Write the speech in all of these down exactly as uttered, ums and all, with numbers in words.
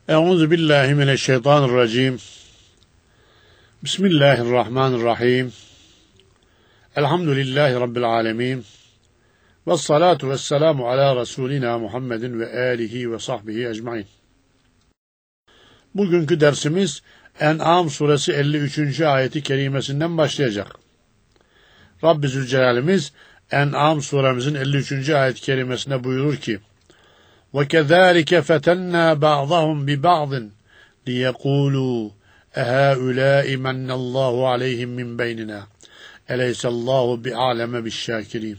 Euzu billahi mineşşeytanirracim. Bismillahirrahmanirrahim. Elhamdülillahi rabbil alamin. Ves salatu vesselamu ala rasulina Muhammedin ve alihi ve sahbihi ecmaîn. Bugünkü dersimiz En'am suresi elli üçüncü ayeti kerimesinden başlayacak. Rabbi Zülcelal'imiz En'am suremizin elli üçüncü ayet kerimesinde buyurur ki: وَكَذَٰلِكَ فَتَنَّا بَعْضَهُمْ بِبَعْضٍ لِيَقُولُوا اَهَٰؤُلَاءِ مَنَّ اللّٰهُ عَلَيْهِمْ مِنْ بَيْنِنَا اَلَيْسَ اللّٰهُ بِعَالَمَ بِالشَّاكِرِينَ.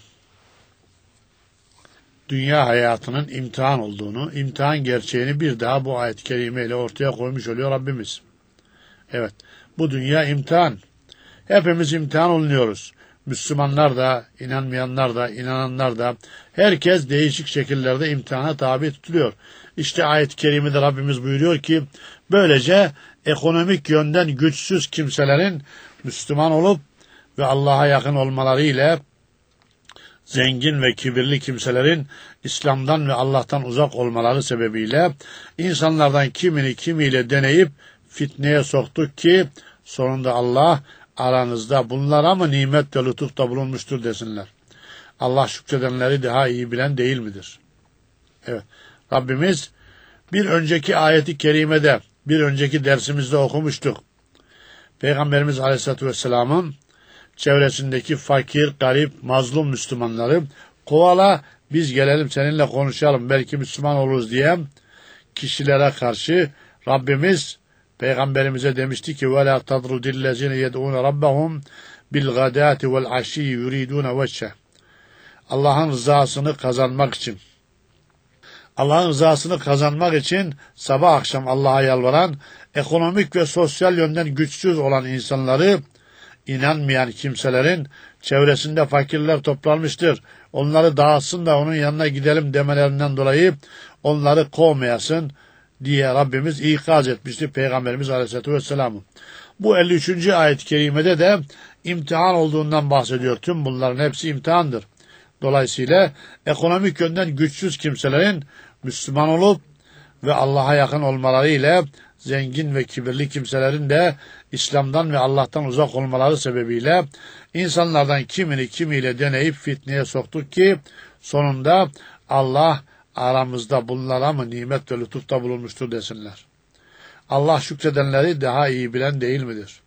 Dünya hayatının imtihan olduğunu, imtihan gerçeğini bir daha bu ayet-i kerimeyle ortaya koymuş oluyor Rabbimiz. Evet, bu dünya imtihan. Hepimiz imtihan olunuyoruz. Müslümanlar da, inanmayanlar da, inananlar da, herkes değişik şekillerde imtihana tabi tutuluyor. İşte ayet-i kerimede Rabbimiz buyuruyor ki, böylece ekonomik yönden güçsüz kimselerin Müslüman olup ve Allah'a yakın olmaları ile zengin ve kibirli kimselerin İslam'dan ve Allah'tan uzak olmaları sebebiyle insanlardan kimini kimiyle deneyip fitneye soktuk ki sonunda Allah aranızda bunlara mı nimet ve lütufta bulunmuştur desinler. Allah şükredenleri daha iyi bilen değil midir? Evet, Rabbimiz bir önceki ayeti kerimede, bir önceki dersimizde okumuştuk. Peygamberimiz Aleyhisselatü Vesselam'ın çevresindeki fakir, garip, mazlum Müslümanları kovala, biz gelelim seninle konuşalım, belki Müslüman oluruz diye kişilere karşı Rabbimiz Peygamberimize demişti ki وَلَا تَضْرُدِ الَّذِينَ يَدْعُونَ رَبَّهُمْ بِالْغَدَاتِ وَالْعَشِيِّ يُرِيدُونَ وَجْهَهُ. Allah'ın rızasını kazanmak için, Allah'ın rızasını kazanmak için sabah akşam Allah'a yalvaran, ekonomik ve sosyal yönden güçsüz olan insanları, inanmayan kimselerin çevresinde fakirler toplanmıştır, onları dağıtsın da onun yanına gidelim demelerinden dolayı onları kovmayasın diye Rabbimiz ikaz etmişti Peygamberimiz Aleyhisselatü Vesselam'ı. Bu elli üçüncü ayet-i kerimede de imtihan olduğundan bahsediyor. Tüm bunların hepsi imtihandır. Dolayısıyla ekonomik yönden güçsüz kimselerin Müslüman olup ve Allah'a yakın olmaları ile zengin ve kibirli kimselerin de İslam'dan ve Allah'tan uzak olmaları sebebiyle insanlardan kimini kimiyle deneyip fitneye soktuk ki sonunda Allah aramızda bunlara mı nimet ve lütufta bulunmuştur desinler. Allah şükredenleri daha iyi bilen değil midir?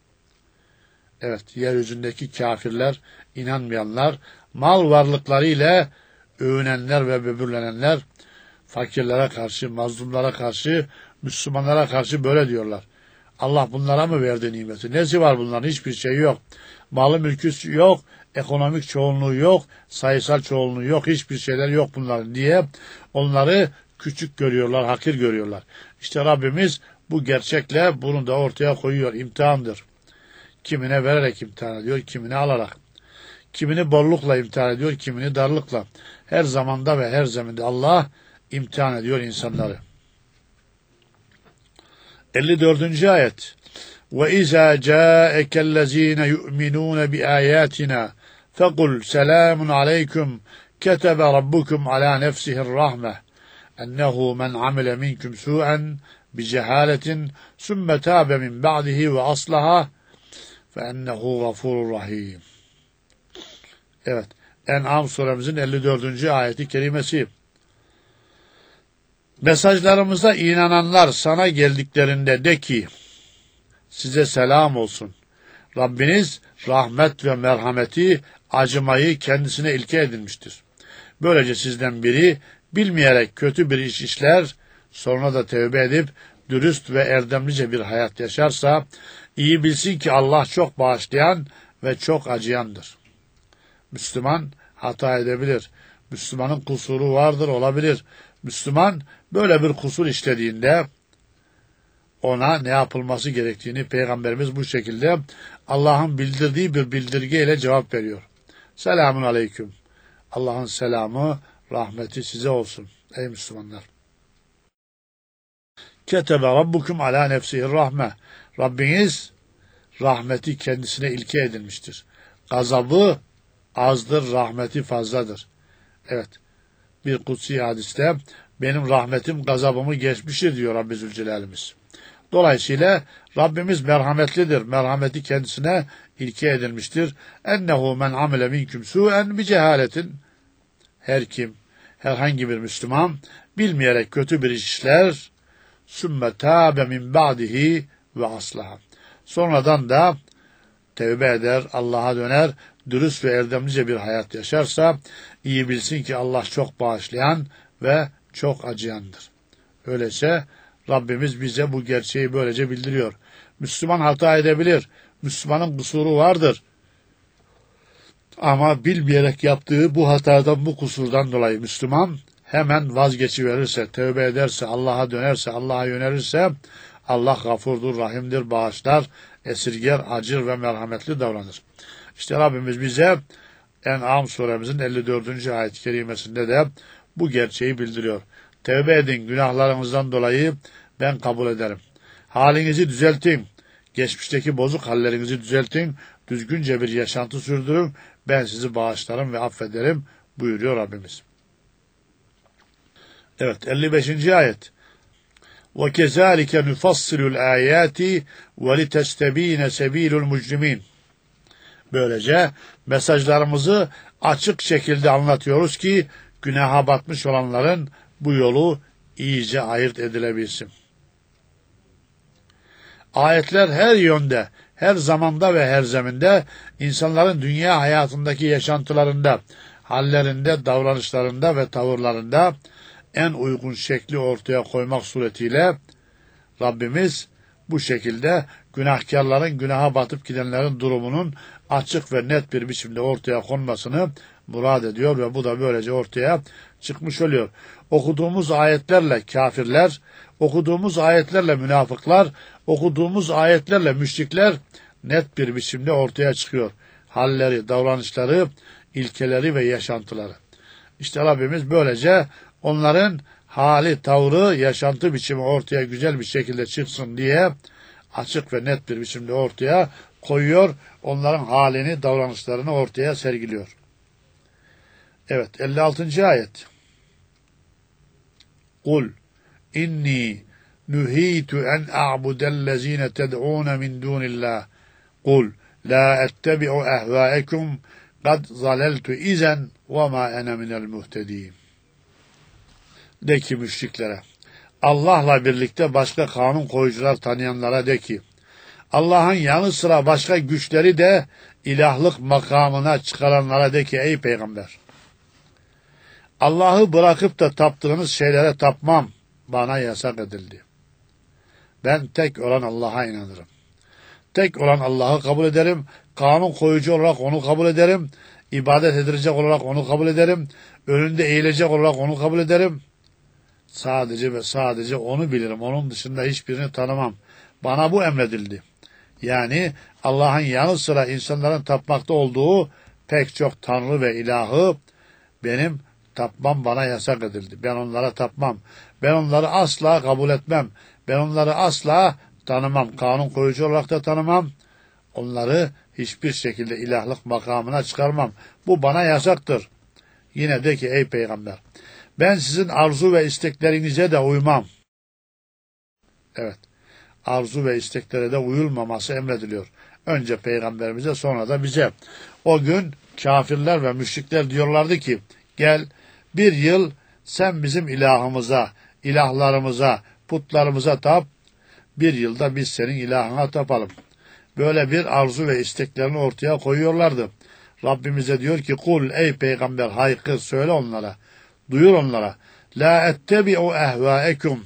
Evet, yeryüzündeki kafirler, inanmayanlar, mal varlıkları ile övünenler ve böbürlenenler, fakirlere karşı, mazlumlara karşı, Müslümanlara karşı böyle diyorlar. Allah bunlara mı verdi nimeti? Nesi var bunların? Hiçbir şey yok. Malı mülkü yok, ekonomik çoğunluğu yok, sayısal çoğunluğu yok, hiçbir şeyler yok bunların diye onları küçük görüyorlar, hakir görüyorlar. İşte Rabbimiz bu gerçekle bunu da ortaya koyuyor. İmtihandır. Kimine vererek imtihan ediyor, kimine alarak. Kimini bollukla imtihan ediyor, kimini darlıkla. Her zamanda ve her zeminde Allah imtihan ediyor insanları. elli dördüncü ayet. وَإِذَا جَاءَكَ الَّذ۪ينَ يُؤْمِنُونَ بِآيَاتِنَا فَقُلْ سَلَامٌ عَلَيْكُمْ كَتَبَ رَبُّكُمْ عَلَى نَفْسِهِ الرَّحْمَةِ أَنَّهُ مَنْ عَمِلَ مِنْكُمْ سُوءًا بِجَهَالَةٍ ثُمَّ تَابَ مِنْ بَعْدِهِ وَأَصْلَحَ فَاَنَّهُ غَفُورٌ رَحِيمٌ. Evet, En'am suremizin elli dördüncü ayeti kerimesi. Mesajlarımıza inananlar sana geldiklerinde de ki, size selam olsun. Rabbiniz rahmet ve merhameti, acımayı kendisine ilke edinmiştir. Böylece sizden biri bilmeyerek kötü bir iş işler, sonra da tevbe edip dürüst ve erdemlice bir hayat yaşarsa, iyi bilsin ki Allah çok bağışlayan ve çok acıyandır. Müslüman hata edebilir. Müslümanın kusuru vardır, olabilir. Müslüman böyle bir kusur işlediğinde ona ne yapılması gerektiğini Peygamberimiz bu şekilde Allah'ın bildirdiği bir bildirgeyle cevap veriyor. Selamun aleyküm. Allah'ın selamı, rahmeti size olsun ey Müslümanlar. Ketebe rabbukum ala nefsihi rahme. Rabbiniz rahmeti kendisine ilke edilmiştir. Gazabı azdır, rahmeti fazladır. Evet, bir kutsi hadiste benim rahmetim gazabımı geçmiştir diyor Rabbi Zülcelal'imiz. Dolayısıyla Rabbimiz merhametlidir. Merhameti kendisine ilke edilmiştir. Ennehu men amile minkum su'en bi cehaletin. Her kim, herhangi bir Müslüman bilmeyerek kötü bir iş işler, sümme tâbe min ba'dihi ve aslaha. Sonradan da tevbe eder, Allah'a döner, dürüst ve erdemlice bir hayat yaşarsa, iyi bilsin ki Allah çok bağışlayan ve çok acıyandır. Öyleyse Rabbimiz bize bu gerçeği böylece bildiriyor. Müslüman hata edebilir, Müslümanın kusuru vardır. Ama bilmeyerek yaptığı bu hatadan, bu kusurdan dolayı Müslüman hemen vazgeçiverirse, tövbe ederse, Allah'a dönerse, Allah'a yönelirse, Allah gafurdur, rahimdir, bağışlar, esirger, acır ve merhametli davranır. İşte Rabbimiz bize En'am suremizin elli dördüncü ayet-i kerimesinde de bu gerçeği bildiriyor. Tevbe edin, günahlarınızdan dolayı ben kabul ederim. Halinizi düzeltin, geçmişteki bozuk hallerinizi düzeltin, düzgünce bir yaşantı sürdürün, ben sizi bağışlarım ve affederim buyuruyor Rabbimiz. Evet, elli beşinci ayet. وَكَذَٰلِكَ نُفَصِّلُ الْآيَاتِ وَلِتَسْتَب۪ينَ سَب۪يلُ الْمُجْرِم۪ينَ. Böylece mesajlarımızı açık şekilde anlatıyoruz ki günaha batmış olanların bu yolu iyice ayırt edilebilsin. Ayetler her yönde, her zamanda ve her zeminde insanların dünya hayatındaki yaşantılarında, hallerinde, davranışlarında ve tavırlarında en uygun şekli ortaya koymak suretiyle Rabbimiz bu şekilde günahkarların, günaha batıp gidenlerin durumunun açık ve net bir biçimde ortaya konmasını murad ediyor ve bu da böylece ortaya çıkmış oluyor. Okuduğumuz ayetlerle kafirler, okuduğumuz ayetlerle münafıklar, okuduğumuz ayetlerle müşrikler net bir biçimde ortaya çıkıyor. Halleri, davranışları, ilkeleri ve yaşantıları. İşte Rabbimiz böylece onların hali, tavrı, yaşantı biçimi ortaya güzel bir şekilde çıksın diye açık ve net bir biçimde ortaya koyuyor. Onların halini, davranışlarını ortaya sergiliyor. Evet, elli altıncı ayet. Kul inni nuhitu en a'budellezine ted'un min dunillah. Kul la ettebi'u ehvâekum kad zaleltu izen ve ma ene minel muhtedîn. De ki müşriklere, Allah'la birlikte başka kanun koyucular tanıyanlara de ki, Allah'ın yanı sıra başka güçleri de ilahlık makamına çıkaranlara de ki, ey peygamber, Allah'ı bırakıp da taptığınız şeylere tapmam bana yasak edildi. Ben tek olan Allah'a inanırım. Tek olan Allah'ı kabul ederim. Kanun koyucu olarak onu kabul ederim. İbadet edilecek olarak onu kabul ederim. Önünde eğilecek olarak onu kabul ederim. Sadece ve sadece onu bilirim. Onun dışında hiçbirini tanımam. Bana bu emredildi. Yani Allah'ın yanı sıra insanların tapmakta olduğu pek çok tanrı ve ilahı benim tapmam bana yasak edildi. Ben onlara tapmam. Ben onları asla kabul etmem. Ben onları asla tanımam. Kanun koyucu olarak da tanımam. Onları hiçbir şekilde ilahlık makamına çıkarmam. Bu bana yasaktır. Yine de ki ey peygamber, ben sizin arzu ve isteklerinize de uymam. Evet, arzu ve isteklere de uyulmaması emrediliyor. Önce peygamberimize, sonra da bize. O gün kafirler ve müşrikler diyorlardı ki, gel bir yıl sen bizim ilahımıza, ilahlarımıza, putlarımıza tap, bir yılda biz senin ilahına tapalım. Böyle bir arzu ve isteklerini ortaya koyuyorlardı. Rabbimize diyor ki, kul ey peygamber, haykır, söyle onlara, duyur onlara, la ettebi'u ehvâekum.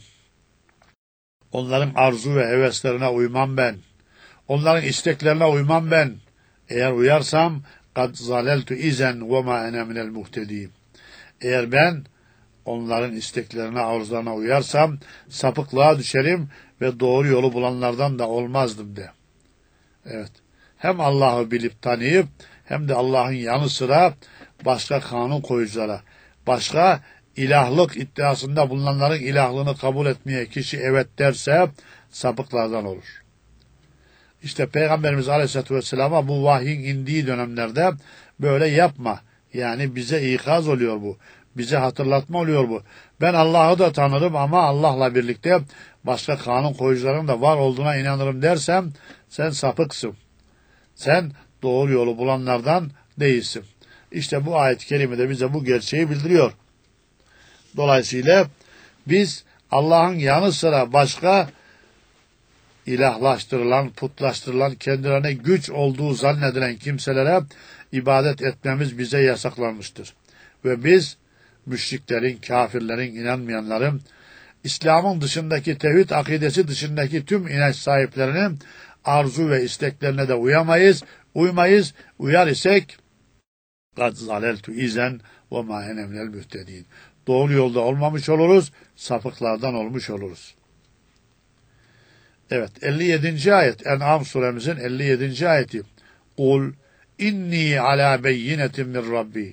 Onların arzu ve heveslerine uymam ben. Onların isteklerine uymam ben. Eğer uyarsam, kad zaleltu izen ve ma ene minel muhtedîn. Eğer ben onların isteklerine, arzularına uyarsam, sapıklığa düşerim ve doğru yolu bulanlardan da olmazdım de. Evet. Hem Allah'ı bilip tanıyıp, hem de Allah'ın yanı sıra başka kanun koyuculara, başka ilahlık iddiasında bulunanların ilahlığını kabul etmeye kişi evet derse sapıklardan olur. İşte Peygamberimiz Aleyhisselatü Vesselam'a bu vahyin indiği dönemlerde böyle yapma. Yani bize ikaz oluyor bu. Bize hatırlatma oluyor bu. Ben Allah'ı da tanırım ama Allah'la birlikte başka kanun koyucuların da var olduğuna inanırım dersem sen sapıksın. Sen doğru yolu bulanlardan değilsin. İşte bu ayet-i kerime de bize bu gerçeği bildiriyor. Dolayısıyla biz Allah'ın yanı sıra başka ilahlaştırılan, putlaştırılan, kendilerine güç olduğu zannedilen kimselere ibadet etmemiz bize yasaklanmıştır. Ve biz müşriklerin, kafirlerin, inanmayanların, İslam'ın dışındaki, tevhid akidesi dışındaki tüm inanç sahiplerinin arzu ve isteklerine de uyamayız, uymayız. Uyar isek قَدْ زَلَلْتُ اِذَنْ وَمَا اَنَمْنَ الْمُهْتَد۪ينَ Doğru yolda olmamış oluruz, sapıklardan olmuş oluruz. Evet, elli yedinci ayet, En'am suremizin elli yedinci ayeti. قُلْ اِنِّي عَلَى بَيِّنَةٍ مِنْ رَبِّي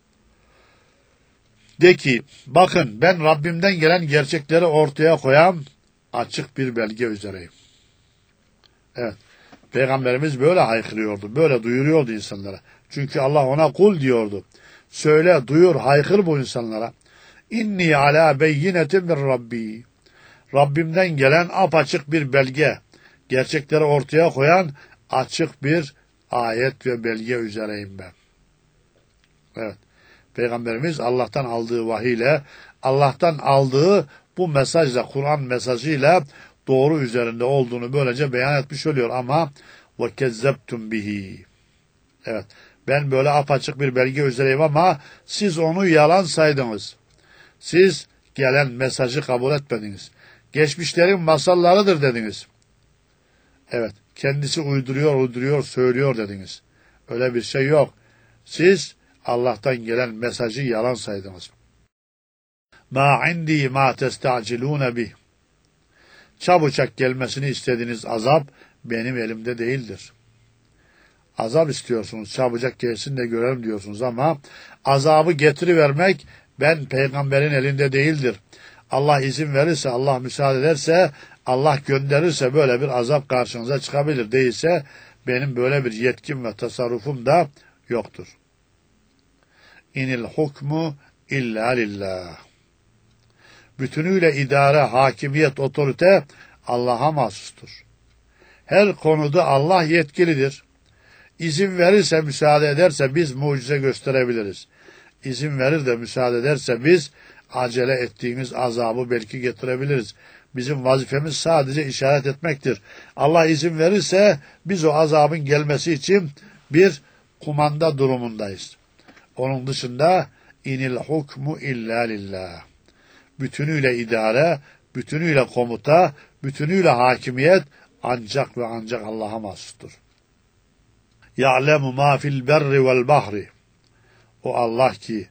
De ki, bakın ben Rabbimden gelen gerçekleri ortaya koyan açık bir belge üzereyim. Evet, Peygamberimiz böyle haykırıyordu, böyle duyuruyordu insanlara. Çünkü Allah ona kul diyordu. Söyle, duyur, haykır bu insanlara. İnni ala beyyinetin min Rabbi. Rabbimden gelen apaçık bir belge, gerçekleri ortaya koyan açık bir ayet ve belge üzereyim ben. Evet, Peygamberimiz Allah'tan aldığı vahiyle, Allah'tan aldığı bu mesajla, Kur'an mesajıyla doğru üzerinde olduğunu böylece beyan etmiş oluyor. Ama وَكَذَّبْتُمْ bihi. Evet, ben böyle apaçık bir belge üzereyim ama siz onu yalan saydınız. Siz gelen mesajı kabul etmediniz. Geçmişlerin masallarıdır dediniz. Evet, kendisi uyduruyor, uyduruyor, söylüyor dediniz. Öyle bir şey yok. Siz Allah'tan gelen mesajı yalan saydınız. Ma indi ma testacilun bih. Çabucak gelmesini istediğiniz azap benim elimde değildir. Azap istiyorsunuz, çabucak gelsin de görelim diyorsunuz ama azabı getirivermek ben peygamberin elinde değildir. Allah izin verirse, Allah müsaade ederse, Allah gönderirse böyle bir azap karşınıza çıkabilir. Değilse benim böyle bir yetkim ve tasarrufum da yoktur. İnil hukmu illa lillah. Bütünüyle idare, hakimiyet, otorite Allah'a mahsustur. Her konuda Allah yetkilidir. İzin verirse, müsaade ederse biz mucize gösterebiliriz. İzin verir de müsaade ederse biz acele ettiğimiz azabı belki getirebiliriz. Bizim vazifemiz sadece işaret etmektir. Allah izin verirse biz o azabın gelmesi için bir kumanda durumundayız. Onun dışında inil hukmu illa lillah. Bütünüyle idare, bütünüyle komuta, bütünüyle hakimiyet ancak ve ancak Allah'a mahsustur. Ya'lemu ma fil berri vel bahri. O Allah ki,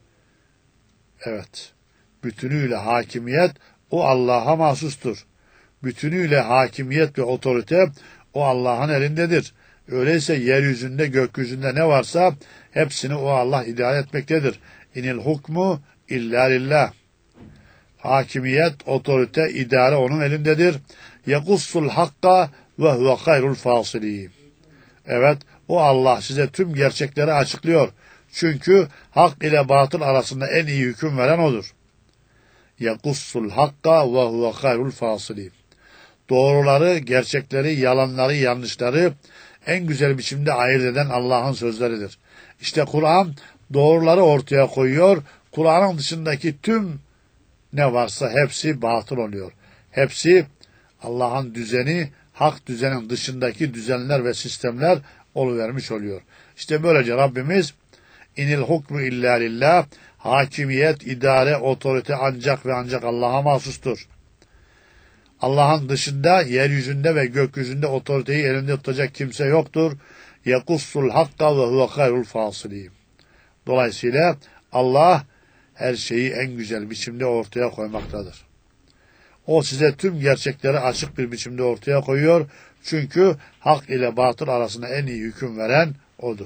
evet, bütünüyle hakimiyet o Allah'a mahsustur. Bütünüyle hakimiyet ve otorite o Allah'ın elindedir. Öyleyse yeryüzünde, gökyüzünde ne varsa hepsini o Allah idare etmektedir. İnil hukmu illa lillah. Hakimiyet, otorite, idare onun elindedir. Yekussul hakka ve huve hayrul fasilîn. Evet, o Allah size tüm gerçekleri açıklıyor. Çünkü hak ile batıl arasında en iyi hüküm veren odur. Yekussul hakka ve huve hayrul fasilîn. Doğruları, gerçekleri, yalanları, yanlışları en güzel biçimde ayırt eden Allah'ın sözleridir. İşte Kur'an doğruları ortaya koyuyor. Kur'an'ın dışındaki tüm ne varsa hepsi batıl oluyor. Hepsi Allah'ın düzeni, hak düzenin dışındaki düzenler ve sistemler oluvermiş oluyor. İşte böylece Rabbimiz inil hukmu illa lillah, hakimiyet, idare, otorite ancak ve ancak Allah'a mahsustur. Allah'ın dışında yeryüzünde ve gökyüzünde otoriteyi elinde tutacak kimse yoktur. Yekussul hakka ve huve hayrul fasilîn. Dolayısıyla Allah her şeyi en güzel biçimde ortaya koymaktadır. O size tüm gerçekleri açık bir biçimde ortaya koyuyor. Çünkü hak ile batıl arasında en iyi hüküm veren odur.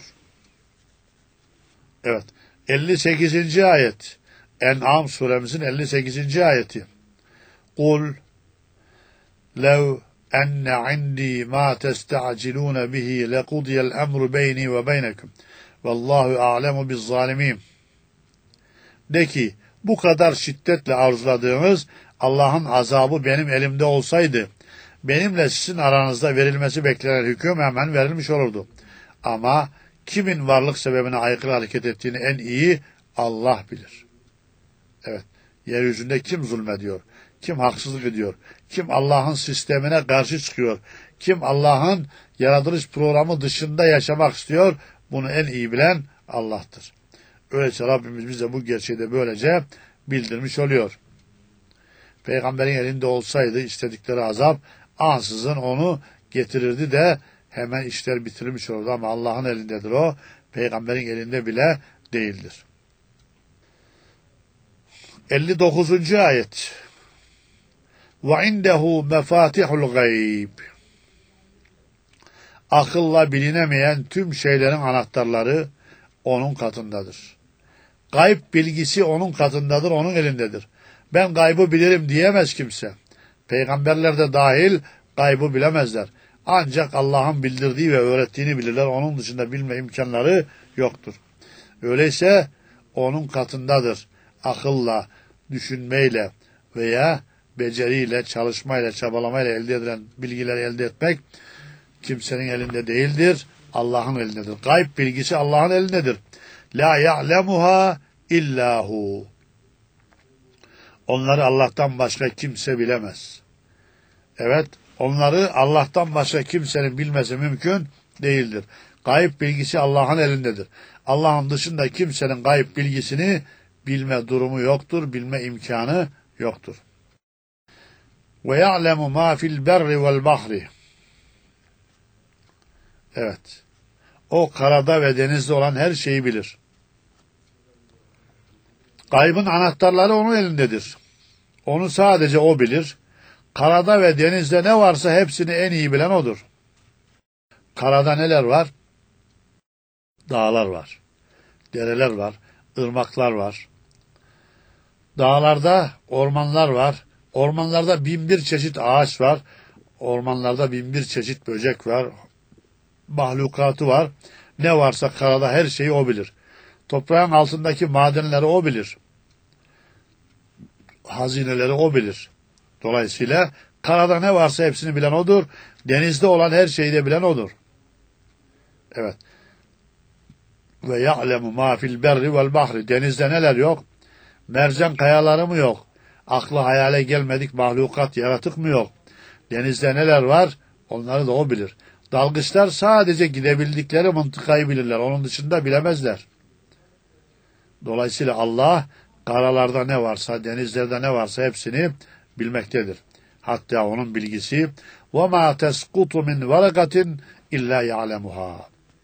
Evet. elli sekizinci ayet. En'am suremizin elli sekizinci ayeti. Kul lev enne indi ma testa'cilun bihi lekudiyel emru beyni ve beynekum. Vallahu a'lemu bizzalimin. De ki, Bu kadar şiddetle arzuladığınız Allah'ın azabı benim elimde olsaydı, benimle sizin aranızda verilmesi beklenen hüküm hemen verilmiş olurdu. Ama kimin varlık sebebine aykırı hareket ettiğini en iyi Allah bilir. Evet, yeryüzünde kim zulmediyor, kim haksızlık ediyor, kim Allah'ın sistemine karşı çıkıyor, kim Allah'ın yaratılış programı dışında yaşamak istiyor, bunu en iyi bilen Allah'tır. Öyleyse Rabbimiz bize bu gerçeği de böylece bildirmiş oluyor. Peygamberin elinde olsaydı istedikleri azap ansızın onu getirirdi de hemen işler bitirilmiş olurdu ama Allah'ın elindedir o, peygamberin elinde bile değildir. elli dokuzuncu ayet. Ve indehu mefatihul gayb. Akılla bilinemeyen tüm şeylerin anahtarları onun katındadır. Gayb bilgisi onun katındadır, onun elindedir. Ben gaybı bilirim diyemez kimse. Peygamberler de dahil gaybı bilemezler. Ancak Allah'ın bildirdiği ve öğrettiğini bilirler. Onun dışında bilme imkanları yoktur. Öyleyse onun katındadır. Akılla, düşünmeyle veya beceriyle, çalışmayla, çabalamayla elde edilen bilgileri elde etmek kimsenin elinde değildir. Allah'ın elindedir. Gayb bilgisi Allah'ın elindedir. La ya'lemuha illahu. Onları Allah'tan başka kimse bilemez. Evet, onları Allah'tan başka kimsenin bilmesi mümkün değildir. Gayb bilgisi Allah'ın elindedir. Allah'ın dışında kimsenin gayb bilgisini bilme durumu yoktur, bilme imkanı yoktur. Ve ya'lemu ma fil berri vel bahri. Evet. O karada ve denizde olan her şeyi bilir. Gaybın anahtarları onun elindedir. Onu sadece o bilir. Karada ve denizde ne varsa hepsini en iyi bilen odur. Karada neler var? Dağlar var. Dereler var. Irmaklar var. Dağlarda ormanlar var. Ormanlarda bin bir çeşit ağaç var. Ormanlarda bin bir çeşit böcek var. Mahlukatı var. Ne varsa karada her şeyi o bilir. Toprağın altındaki madenleri o bilir. Hazineleri o bilir. Dolayısıyla karada ne varsa hepsini bilen odur. Denizde olan her şeyi de bilen odur. Evet. Ve ya'lemu ma fil berri vel bahri. Denizde neler yok? Mercan kayaları mı yok? Aklı hayale gelmedik mahlukat, yaratık mı yok? Denizde neler var? Onları da o bilir. Dalgıçlar sadece gidebildikleri mıntıkayı bilirler. Onun dışında bilemezler. Dolayısıyla Allah karalarda ne varsa, denizlerde ne varsa hepsini bilmektedir. Hatta onun bilgisi وَمَا تَسْقُطُ مِنْ وَرَقَةٍ اِلَّا يَعْلَمُهَا.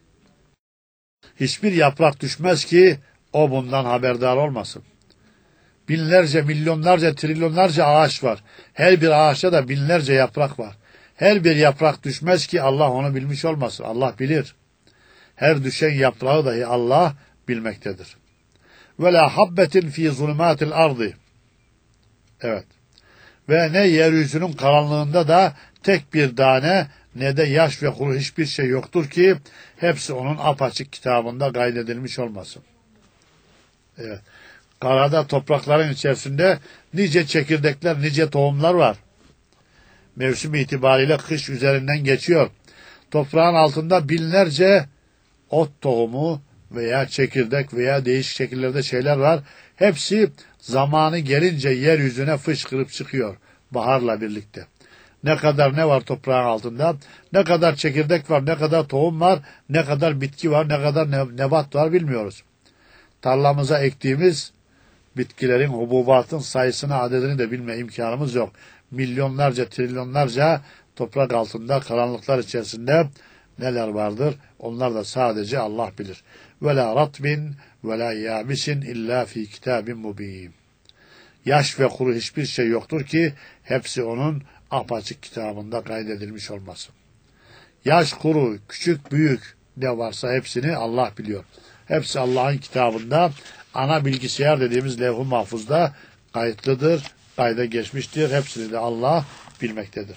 Hiçbir yaprak düşmez ki o bundan haberdar olmasın. Binlerce, milyonlarca, trilyonlarca ağaç var. Her bir ağaçta da binlerce yaprak var. Her bir yaprak düşmez ki Allah onu bilmiş olmasın. Allah bilir. Her düşen yaprağı dahi Allah bilmektedir. Ve la habbetin fi zulümatil ardı. Evet. Ve ne yeryüzünün karanlığında da tek bir tane ne de yaş ve kuru hiçbir şey yoktur ki hepsi onun apaçık kitabında kaydedilmiş olmasın. Evet. Karada toprakların içerisinde nice çekirdekler, nice tohumlar var. Mevsim itibariyle kış üzerinden geçiyor. Toprağın altında binlerce ot tohumu veya çekirdek veya değişik şekillerde şeyler var. Hepsi zamanı gelince yeryüzüne fışkırıp çıkıyor baharla birlikte. Ne kadar ne var toprağın altında, ne kadar çekirdek var, ne kadar tohum var, ne kadar bitki var, ne kadar ne, nebat var bilmiyoruz. Tarlamıza ektiğimiz bitkilerin, hububatın sayısını, adedini de bilme imkanımız yok. Milyonlarca, trilyonlarca toprak altında, karanlıklar içerisinde neler vardır? Onlar da sadece Allah bilir. Ve la ratbin ve la yabisin illa fi kitabin mubin. Yaş ve kuru hiçbir şey yoktur ki hepsi onun apaçık kitabında kaydedilmiş olmasın. Yaş, kuru, küçük, büyük ne varsa hepsini Allah biliyor. Hepsi Allah'ın kitabında, ana bilgisayar dediğimiz levh-i mahfuzda kayıtlıdır, kayda geçmiştir. Hepsini de Allah bilmektedir.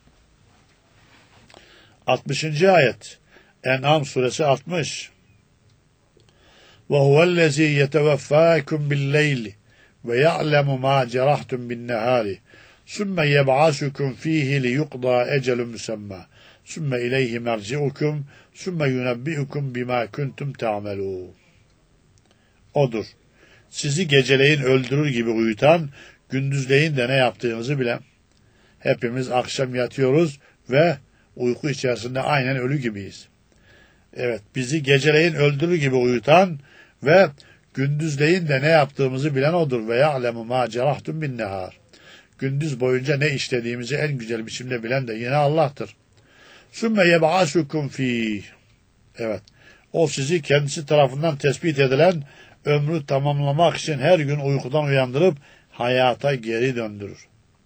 altmışıncı ayet. En'am suresi altmış. Ve huvellezî yeteveffâkum billeyli ve ya'lemu ma cerahtum bin nehari sümme yeb'asukum fihi li yuqda ecelun musamma sümme ileyhi merci'ukum sümme yunebbi'ukum bima kuntum ta'melun. Odur. Sizi geceleyin öldürür gibi uyutan, gündüzleyin de ne yaptığınızı bilen. Hepimiz akşam yatıyoruz ve uyku içerisinde aynen ölü gibiyiz. Evet, bizi geceleyin öldürür gibi uyutan ve gündüzleyin de ne yaptığımızı bilen odur. Ve ya'lemu ma cerahtum bin nehar. Gündüz boyunca ne işlediğimizi en güzel biçimde bilen de yine Allah'tır. Sümme yeb'asukum fîh. Evet, o sizi kendisi tarafından tespit edilen ömrü tamamlamak için her gün uykudan uyandırıp hayata geri döndürür.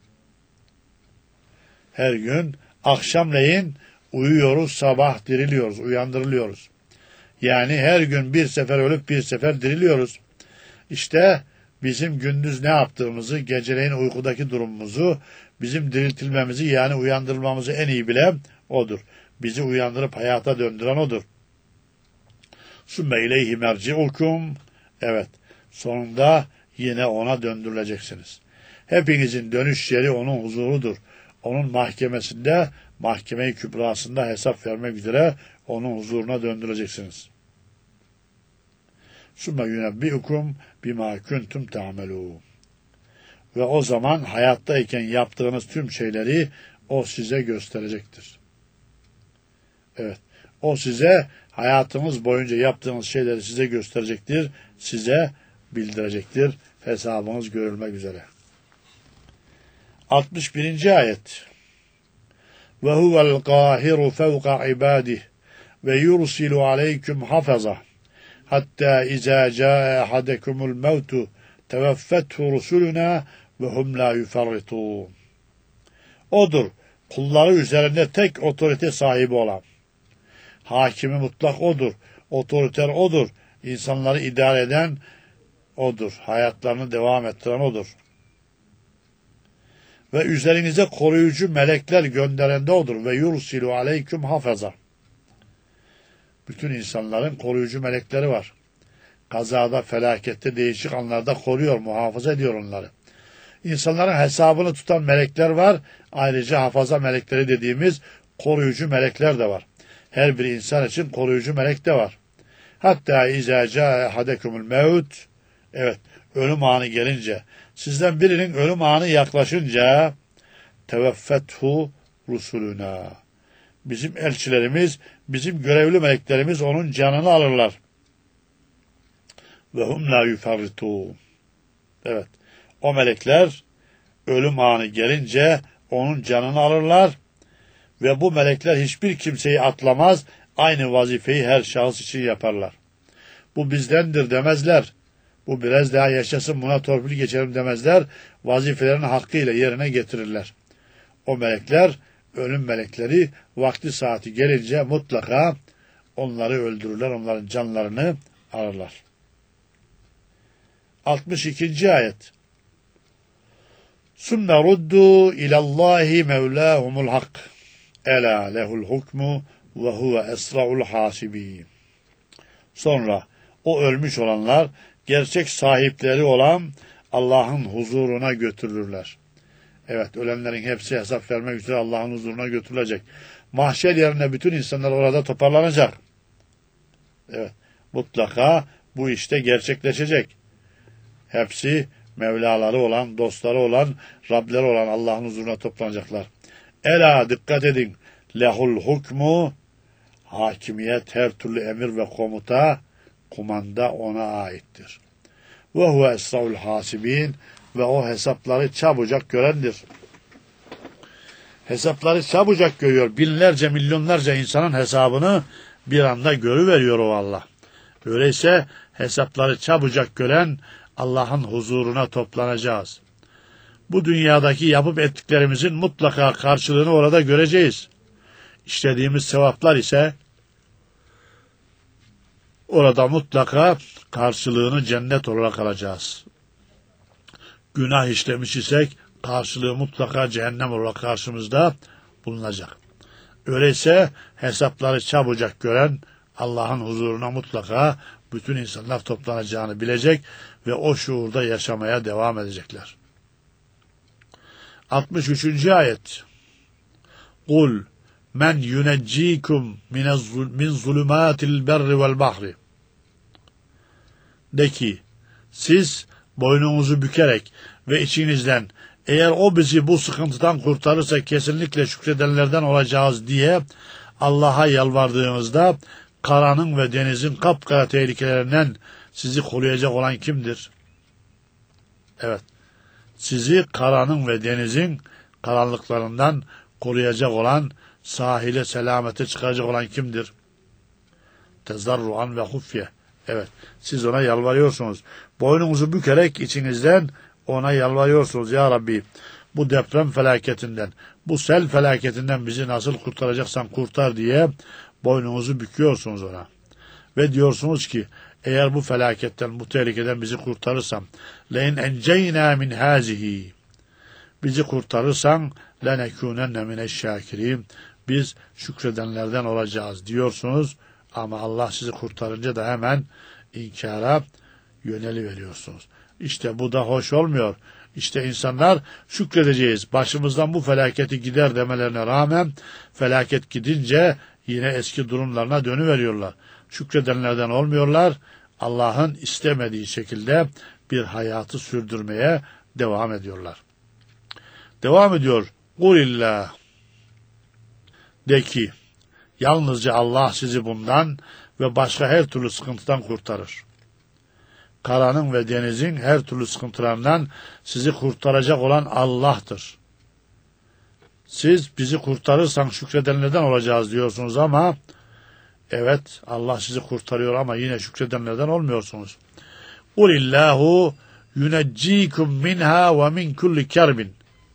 Her gün akşamleyin uyuyoruz, sabah diriliyoruz, uyandırılıyoruz. Yani her gün bir sefer ölüp bir sefer diriliyoruz. İşte bizim gündüz ne yaptığımızı, geceleyin uykudaki durumumuzu, bizim diriltilmemizi yani uyandırılmamızı en iyi bilen odur. Bizi uyandırıp hayata döndüren odur. Sümme ileyhi merci'ukum. Evet, sonunda yine ona döndürüleceksiniz. Hepinizin dönüş yeri onun huzurudur. Onun mahkemesinde, mahkeme-i kübrasında hesap vermek üzere onun huzuruna döndüreceksiniz. Sümme yunebbi'ukum bima kuntum ta'melun. Ve o zaman hayattayken yaptığınız tüm şeyleri o size gösterecektir. Evet, o size hayatınız boyunca yaptığınız şeyleri size gösterecektir, size bildirecektir. Hesabınız görülmek üzere. altmış birinci ayet. Ve huvel qahiru fevqa ibadih ve yursilu aleykum hafaza hatta iza caa ahadekumul mevtu teveffethu rusuluna ve hum la yufarritun. Odur, kulları üzerinde tek otorite sahibi olan. Hakimi mutlak odur, otoriter odur, insanları idare eden odur, hayatlarını devam ettiren odur. Ve üzerinize koruyucu melekler gönderen de odur. Ve yursilu aleyküm hafaza. Bütün insanların koruyucu melekleri var. Kazada, felakette, değişik anlarda koruyor, muhafaza ediyor onları. İnsanların hesabını tutan melekler var. Ayrıca hafaza melekleri dediğimiz koruyucu melekler de var. Her bir insan için koruyucu melek de var. Hatta izâ câe ahadekumul mevt. Evet, ölüm anı gelince, sizden birinin ölüm anı yaklaşınca teveffethu rusuluna. Bizim elçilerimiz, bizim görevli meleklerimiz onun canını alırlar. Ve hum la yufarritun. Evet, o melekler ölüm anı gelince onun canını alırlar ve bu melekler hiçbir kimseyi atlamaz, aynı vazifeyi her şahıs için yaparlar. Bu bizdendir demezler. Bu biraz daha yaşasın, buna torpil geçelim demezler. Vazifelerini hakkıyla yerine getirirler. O melekler, ölüm melekleri vakti saati gelince mutlaka onları öldürürler, onların canlarını alırlar. altmış ikinci ayet. Sümme ruddu ilallahi mevlâhumul hak. Ela lehul hukmu ve huve esra'ul hasibîn. Sonra o ölmüş olanlar gerçek sahipleri olan Allah'ın huzuruna götürülürler. Evet, ölenlerin hepsi hesap vermek üzere Allah'ın huzuruna götürülecek. Mahşer yerine bütün insanlar orada toparlanacak. Evet, mutlaka bu işte gerçekleşecek. Hepsi Mevlaları olan, dostları olan, Rableri olan Allah'ın huzuruna toplanacaklar. Ela, dikkat edin, lehul hukmu, hakimiyet, her türlü emir ve komuta, kumanda ona aittir. Ve huve esra'ul hasibin, ve o hesapları çabucak görendir. Hesapları çabucak görüyor. Binlerce, milyonlarca insanın hesabını bir anda görüveriyor o Allah. Öyleyse hesapları çabucak gören Allah'ın huzuruna toplanacağız. Bu dünyadaki yapıp ettiklerimizin mutlaka karşılığını orada göreceğiz. İşlediğimiz sevaplar ise orada mutlaka karşılığını cennet olarak alacağız. Günah işlemiş isek karşılığı mutlaka cehennem olarak karşımızda bulunacak. Öyleyse hesapları çabucak gören Allah'ın huzuruna mutlaka bütün insanlar toplanacağını bilecek ve o şuurda yaşamaya devam edecekler. altmış üçüncü ayet. Kul men yuneccikum min zulümatil berri vel bahri. De ki, siz boynunuzu bükerek ve içinizden eğer o bizi bu sıkıntıdan kurtarırsa kesinlikle şükredenlerden olacağız diye Allah'a yalvardığınızda karanın ve denizin kapkara tehlikelerinden sizi koruyacak olan kimdir? Evet, sizi karanın ve denizin karanlıklarından koruyacak olan, sahile selamete çıkaracak olan kimdir? Tezarruan ve hufye. Evet, siz ona yalvarıyorsunuz. Boynunuzu bükerek içinizden ona yalvarıyorsunuz. Ya Rabbi, bu deprem felaketinden, bu sel felaketinden bizi nasıl kurtaracaksan kurtar diye boynunuzu büküyorsunuz ona. Ve diyorsunuz ki, eğer bu felaketten, bu tehlikeden bizi kurtarırsan, lein enceyna min hazihi, bizi kurtarırsan, lenekûnenne mineşşâkirîn, biz şükredenlerden olacağız diyorsunuz. Ama Allah sizi kurtarınca da hemen inkara yöneliveriyorsunuz. İşte bu da hoş olmuyor. İşte insanlar şükredeceğiz, başımızdan bu felaketi gider demelerine rağmen felaket gidince yine eski durumlarına dönüveriyorlar. Şükredenlerden olmuyorlar. Allah'ın istemediği şekilde bir hayatı sürdürmeye devam ediyorlar. Devam ediyor. Kulillah. De ki, yalnızca Allah sizi bundan ve başka her türlü sıkıntıdan kurtarır. Karanın ve denizin her türlü sıkıntılarından sizi kurtaracak olan Allah'tır. Siz bizi kurtarırsan şükredenlerden olacağız diyorsunuz ama evet, Allah sizi kurtarıyor ama yine şükredenlerden olmuyorsunuz. Kulillahu yuneccikum minha ve min kulli kerbin.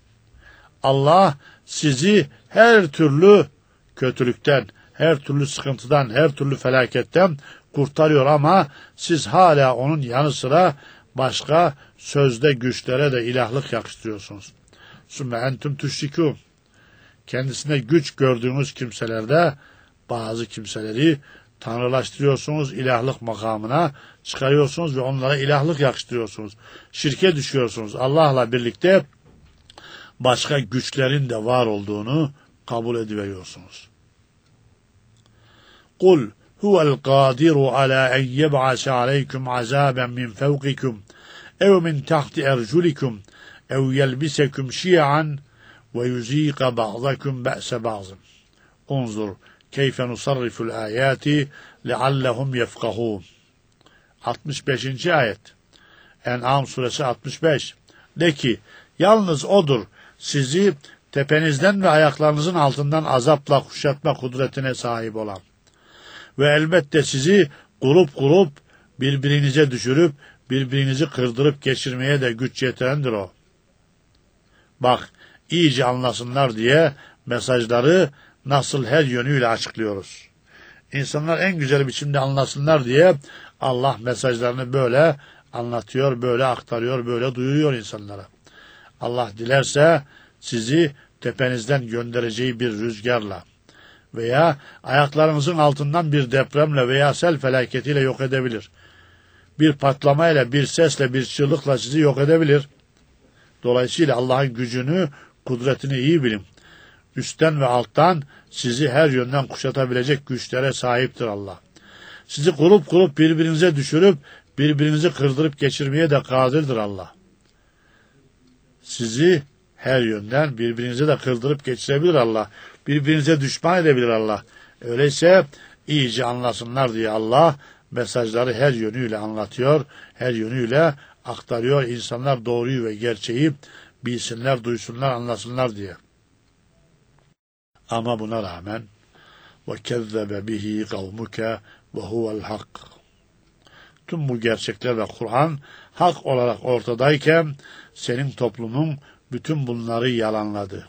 Allah sizi her türlü kötülükten, her türlü sıkıntıdan, her türlü felaketten kurtarıyor ama siz hala onun yanı sıra başka sözde güçlere de ilahlık yakıştırıyorsunuz. Sümme entüm tüşrikûn. Kendisine güç gördüğünüz kimselerde bazı kimseleri tanrılaştırıyorsunuz, ilahlık makamına çıkarıyorsunuz ve onlara ilahlık yakıştırıyorsunuz. Şirke düşüyorsunuz. Allah'la birlikte başka güçlerin de var olduğunu kabul ediveriyorsunuz. Kul huvel kadiru ala en yeb'ase aleykum azaben min fevkikum ev min tahti erculikum ev yelbisekum şi'an ve yuzîka ba'dakum be'se ba'zın. Unzur keyfe nusarriful ayati leallehum yefkahûn. altmış beşinci ayet. En'am suresi altmış beş. De ki, yalnız odur sizi tepenizden ve ayaklarınızın altından azapla kuşatma kudretine sahip olan ve elbette sizi grup grup birbirinize düşürüp birbirinizi kırdırıp geçirmeye de güç yeterendir o. Bak, iyice anlasınlar diye mesajları nasıl her yönüyle açıklıyoruz. İnsanlar en güzel biçimde anlasınlar diye Allah mesajlarını böyle anlatıyor, böyle aktarıyor, böyle duyuruyor insanlara. Allah dilerse sizi tepenizden göndereceği bir rüzgarla veya ayaklarınızın altından bir depremle veya sel felaketiyle yok edebilir. Bir patlamayla, bir sesle, bir çığlıkla sizi yok edebilir. Dolayısıyla Allah'ın gücünü, kudretini iyi bilin. Üstten ve alttan sizi her yönden kuşatabilecek güçlere sahiptir Allah. Sizi grup grup birbirinize düşürüp birbirinizi kırdırıp geçirmeye de kadirdir Allah. Sizi her yönden birbirinize de kırdırıp geçirebilir Allah. Birbirinize düşman edebilir Allah. Öyleyse iyice anlasınlar diye Allah mesajları her yönüyle anlatıyor, her yönüyle aktarıyor. İnsanlar doğruyu ve gerçeği bilsinler, duysunlar, anlasınlar diye. Ama buna rağmen وَكَذَّبَ بِهِ قَوْمُكَ وَهُوَ الْحَقِّ. Tüm bu gerçekler ve Kur'an hak olarak ortadayken senin toplumun bütün bunları yalanladı.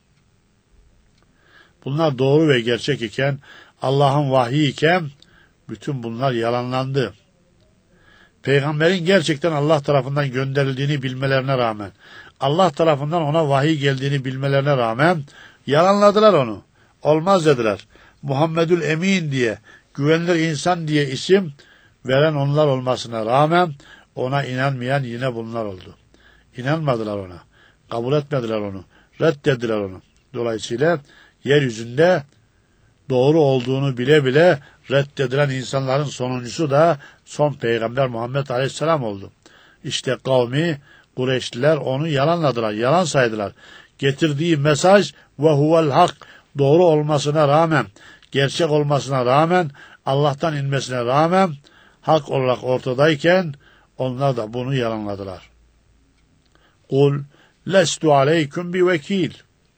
Bunlar doğru ve gerçek iken, Allah'ın vahyi iken bütün bunlar yalanlandı. Peygamberin gerçekten Allah tarafından gönderildiğini bilmelerine rağmen, Allah tarafından ona vahiy geldiğini bilmelerine rağmen yalanladılar onu. Olmaz dediler. Muhammedül Emin diye, güvenilir insan diye isim veren onlar olmasına rağmen ona inanmayan yine bunlar oldu. İnanmadılar ona. Kabul etmediler onu. Reddettiler onu. Dolayısıyla yeryüzünde doğru olduğunu bile bile reddedilen insanların sonuncusu da son peygamber Muhammed Aleyhisselam oldu. İşte kavmi Kureyşliler onu yalanladılar, yalan saydılar. Getirdiği mesaj ve huvel hak, doğru olmasına rağmen, gerçek olmasına rağmen, Allah'tan inmesine rağmen hak olarak ortadayken onlar da bunu yalanladılar. Kul lestu aleyküm bi vekil.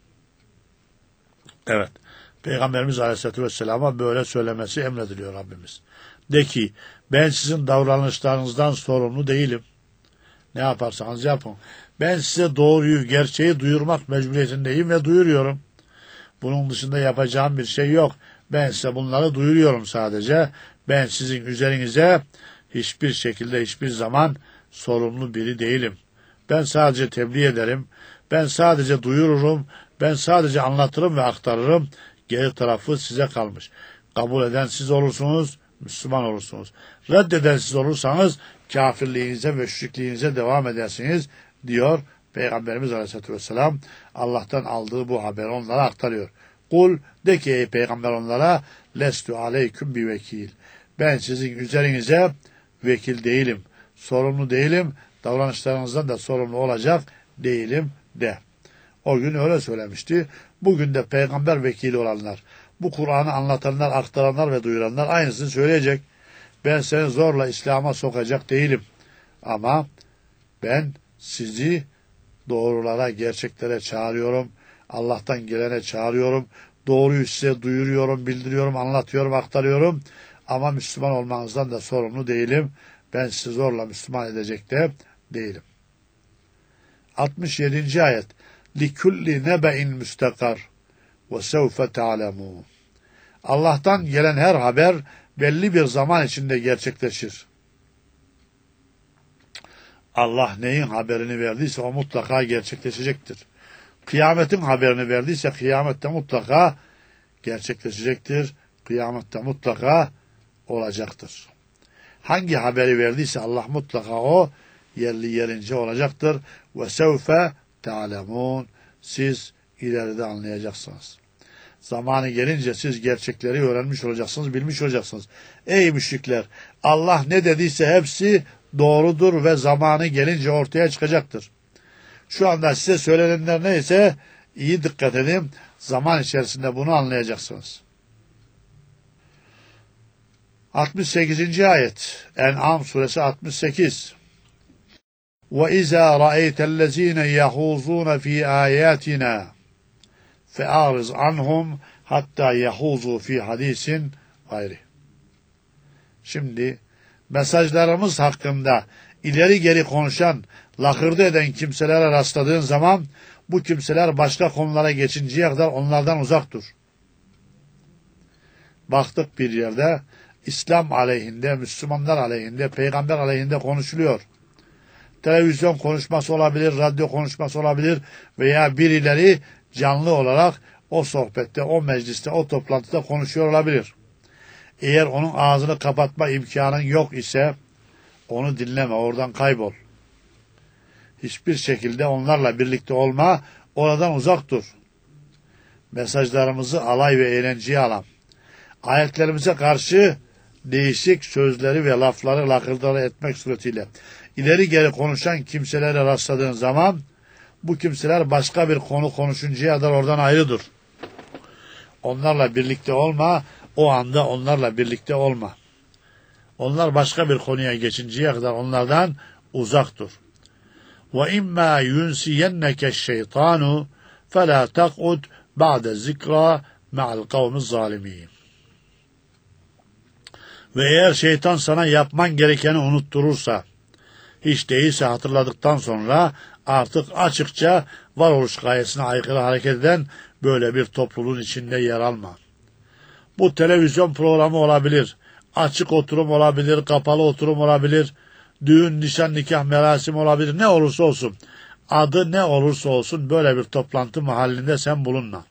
Evet. Peygamberimiz Aleyhisselatü Vesselam'a böyle söylemesi emrediliyor Rabbimiz. De ki ben sizin davranışlarınızdan sorumlu değilim. Ne yaparsanız yapın. Ben size doğruyu, gerçeği duyurmak mecburiyetindeyim ve duyuruyorum. Bunun dışında yapacağım bir şey yok. Ben size bunları duyuruyorum sadece. Ben sizin üzerinize hiçbir şekilde, hiçbir zaman sorumlu biri değilim. Ben sadece tebliğ ederim. Ben sadece duyururum. Ben sadece anlatırım ve aktarırım. Geri tarafı size kalmış. Kabul eden siz olursunuz, Müslüman olursunuz. Reddeden siz olursanız kafirliğinize, müşrikliğinize devam edersiniz diyor Peygamberimiz Aleyhisselatü Vesselam. Allah'tan aldığı bu haberi onlara aktarıyor. Kul, de ki ey Peygamber onlara, lestu aleyküm bi vekil. Ben sizin üzerinize vekil değilim, sorumlu değilim, davranışlarınızdan da sorumlu olacak değilim de. O gün öyle söylemişti. Bugün de peygamber vekili olanlar, bu Kur'an'ı anlatanlar, aktaranlar ve duyuranlar aynısını söyleyecek. Ben seni zorla İslam'a sokacak değilim. Ama ben sizi doğrulara, gerçeklere çağırıyorum. Allah'tan gelene çağırıyorum. Doğruyu size duyuruyorum, bildiriyorum, anlatıyorum, aktarıyorum. Ama Müslüman olmanızdan da sorumlu değilim. Ben sizi zorla Müslüman edecek de değilim. altmış yedinci ayet. لِكُلِّ نَبَئٍ مُسْتَقَرٍ وَسَوْفَ تَعْلَمُونَ. Allah'tan gelen her haber belli bir zaman içinde gerçekleşir. Allah neyin haberini verdiyse o mutlaka gerçekleşecektir. Kıyametin haberini verdiyse kıyamette mutlaka gerçekleşecektir. Kıyamette mutlaka olacaktır. Hangi haberi verdiyse Allah mutlaka o yerli yerince olacaktır. Ve sevfe te'alemun. Siz ileride anlayacaksınız. Zamanı gelince siz gerçekleri öğrenmiş olacaksınız, bilmiş olacaksınız. Ey müşrikler! Allah ne dediyse hepsi doğrudur ve zamanı gelince ortaya çıkacaktır. Şu anda size söylenenler neyse iyi dikkat edin. Zaman içerisinde bunu anlayacaksınız. altmış sekizinci ayet. En'am suresi altmış sekiz. وَإِذَا رَأَيْتَ الَّذ۪ينَ يَحُوزُونَ ف۪ي آيَاتِنَا فَاَعْرِضْ عَنْهُمْ hatta يَحُوزُوا ف۪ي حَد۪يسٍ gayri. Şimdi mesajlarımız hakkında ileri geri konuşan, lakırdı eden kimselere rastladığın zaman bu kimseler başka konulara geçinceye kadar onlardan uzak dur. Baktık bir yerde İslam aleyhinde, Müslümanlar aleyhinde, peygamber aleyhinde konuşuluyor. Televizyon konuşması olabilir, radyo konuşması olabilir veya birileri canlı olarak o sohbette, o mecliste, o toplantıda konuşuyor olabilir. Eğer onun ağzını kapatma imkanın yok ise onu dinleme, oradan kaybol. Hiçbir şekilde onlarla birlikte olma, oradan uzak dur. Mesajlarımızı alay ve eğlenceye alan, ayetlerimize karşı değişik sözleri ve lafları lakırdıları etmek suretiyle ileri geri konuşan kimselere rastladığın zaman bu kimseler başka bir konu konuşuncaya kadar oradan ayrı dur. Onlarla birlikte olma, o anda onlarla birlikte olma. Onlar başka bir konuya geçinceye kadar onlardan uzak dur. وَاِمَّا يُنْسِيَنَّكَ الشَّيْطَانُ فَلَا تَقْعُدْ بَعْدَ الذِّكْرَى مَعَ الْقَوْمِ الظَّالِمِينَ. Ve eğer şeytan sana yapman gerekeni unutturursa, hiç değilse hatırladıktan sonra artık açıkça varoluş gayesine aykırı hareket eden böyle bir topluluğun içinde yer alma. Bu televizyon programı olabilir, açık oturum olabilir, kapalı oturum olabilir, düğün, nişan, nikah, merasim olabilir, ne olursa olsun. Adı ne olursa olsun böyle bir toplantı mahallinde sen bulunma.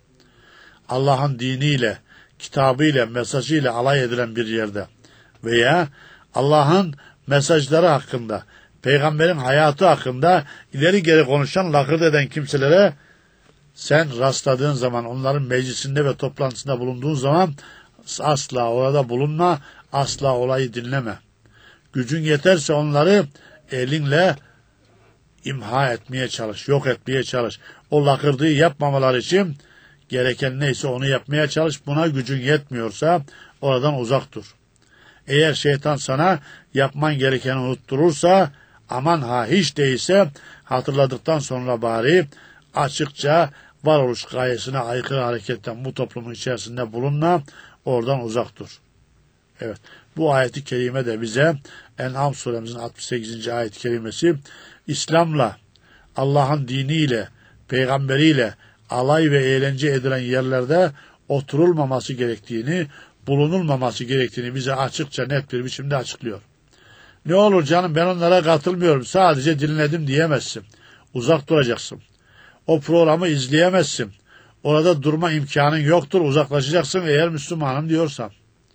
Allah'ın diniyle, kitabıyla, mesajıyla alay edilen bir yerde veya Allah'ın mesajları hakkında, peygamberin hayatı hakkında ileri geri konuşan, lakırdı eden kimselere sen rastladığın zaman, onların meclisinde ve toplantısında bulunduğun zaman asla orada bulunma, asla olayı dinleme. Gücün yeterse onları elinle imha etmeye çalış, yok etmeye çalış. O lakırdığı yapmamaları için gereken neyse onu yapmaya çalış. Buna gücün yetmiyorsa oradan uzak dur. Eğer şeytan sana yapman gerekeni unutturursa, aman ha hiç değilse hatırladıktan sonra bari açıkça varoluş gayesine aykırı hareketten bu toplumun içerisinde bulunma, oradan uzak dur. Evet, bu ayet-i kerime de bize En'am suremizin altmış sekizinci ayet-i kerimesi İslam'la, Allah'ın diniyle, peygamberiyle alay ve eğlence edilen yerlerde oturulmaması gerektiğini, bulunulmaması gerektiğini bize açıkça net bir biçimde açıklıyor. Ne olur canım ben onlara katılmıyorum, sadece dinledim diyemezsin. Uzak duracaksın. O programı izleyemezsin. Orada durma imkanın yoktur, uzaklaşacaksın eğer Müslümanım diyorsan.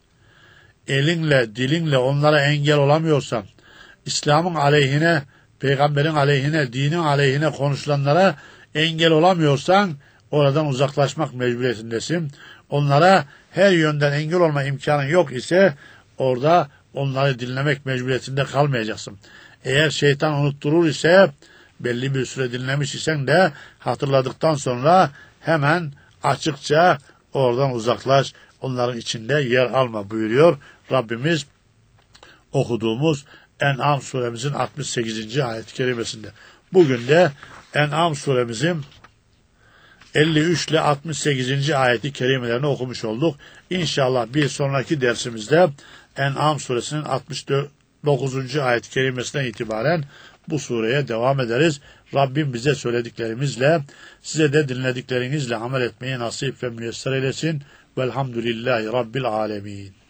Elinle, dilinle onlara engel olamıyorsan, İslam'ın aleyhine, peygamberin aleyhine, dinin aleyhine konuşulanlara engel olamıyorsan, oradan uzaklaşmak mecburiyetindesin. Onlara her yönden engel olma imkanın yok ise, orada onları dinlemek mecburiyetinde kalmayacaksın. Eğer şeytan unutturur ise, belli bir süre dinlemiş isen de hatırladıktan sonra hemen açıkça oradan uzaklaş, onların içinde yer alma buyuruyor Rabbimiz okuduğumuz En'am suremizin altmış sekizinci ayet-i kerimesinde. Bugün de En'am suremizin elli üç ile altmış sekizinci ayet-i kerimelerini okumuş olduk. İnşallah bir sonraki dersimizde En'am suresinin altmış dokuzuncu ayet-i kerimesinden itibaren bu sureye devam ederiz. Rabbim bize söylediklerimizle, size de dinlediklerinizle amel etmeyi nasip ve müyesser eylesin. Velhamdülillahi Rabbil alemin.